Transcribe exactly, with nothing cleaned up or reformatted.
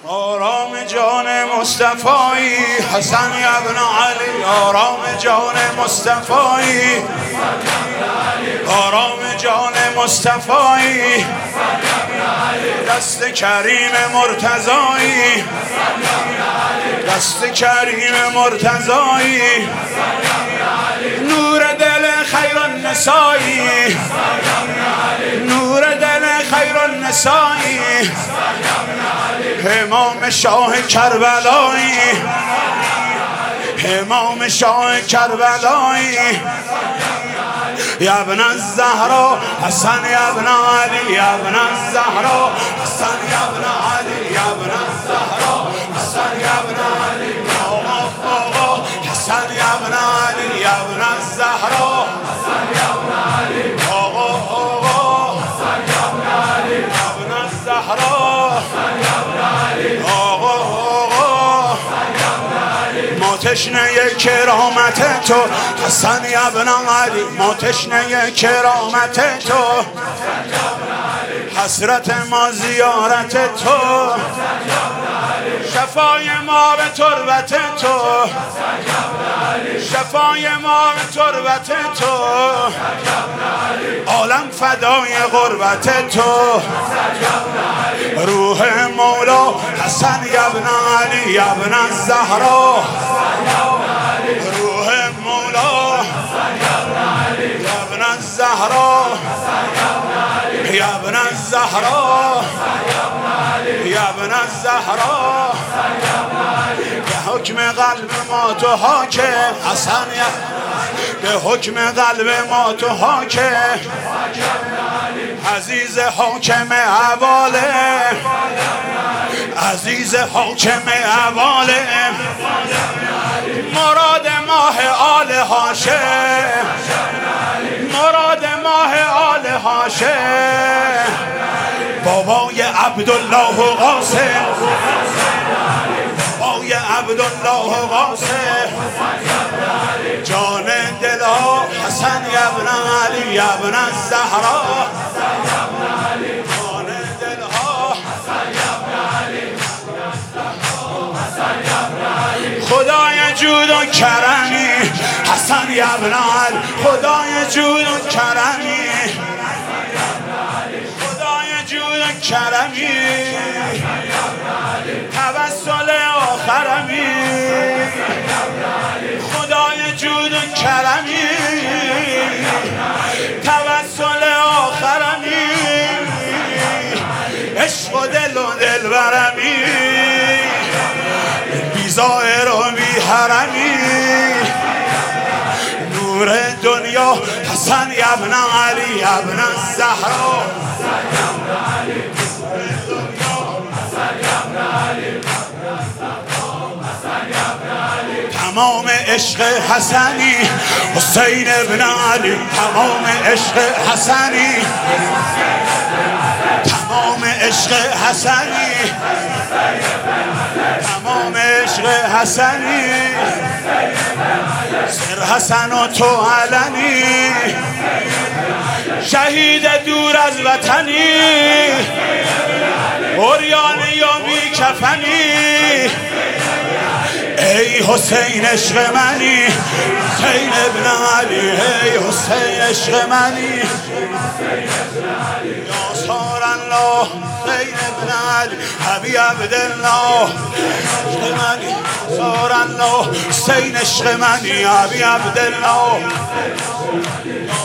آرام جان مصطفی حسن ابن علی، آرام جان مصطفی، آرام جان مصطفی، دست کریم مرتضایی، دست کریم مرتضایی، نور دل خیر النسایی، نور دل خیر النسایی، امام شاه کربلایی، امام شاه کربلایی، یا ابن الزهرا حسن یا ابن علی، یا ابن الزهرا حسن یا ابن علی، یا ابن الزهرا حسن یا ابن علی، آقا آقا حسن یا ابن علی، یا ابن الزهرا حسن یا ابن علی، آقا آقا حسن یا ابن علی، یا ابن الزهرا حسن یا ابن علی، آقا آقا حسن یا ابن علی، ما تشنه کرامت تو حسن یا ابن علی، ما تشنه کرامت تو، حسرت ما زیارت تو، شفای ما به تربت تو، شفای ما به تربت تو، عالم فدای غربت تو، روح مولا حسن یا ابن علی، یا ابن الزهرا، روح مولا یا ابن الزهرا، یا ابن الزهرا، یا ابن الزهرا، به حکم قلب ما تو حاکم حسن، به حکم قلب ما تو حاکم، عزیز حاکم حواله، عزیز حاکم حواله، مراد ماه آل هاشم، مراد ماه آل هاشم، بابای عبدالله قاسم، بابای عبدالله قاسم، جان دلها حسن یا ابن علی، یا ابن الزهرا، جان دلها خدای جود و کرمی حسن یا ابن علی، خدای جود و کرمی، خدای جود و کرمی، توسل آخرمی، خدای جود و کرمی، توسل آخرمی، عشق و دل و دل برمی، بی ظاهر و بی حرمی، نور دنیا حسن یا ابن علی، یا ابن الزهرا، تمام عشق حسنی حسین ابن علی، تمام عشق حسنی، تمام عشق حسنی، تمام عشق حسنی، سر حسن و تو علنی، شهید دور از وطنی، عریانی یا بی کفنی، ای حسین عشق منی، حسین ابن علی، ای حسین عشق منی، یا سار الله حسین ابن علی، ابی عبدالله عشق منی، سار الله حسین عشق منی، ابی عبدالله، یا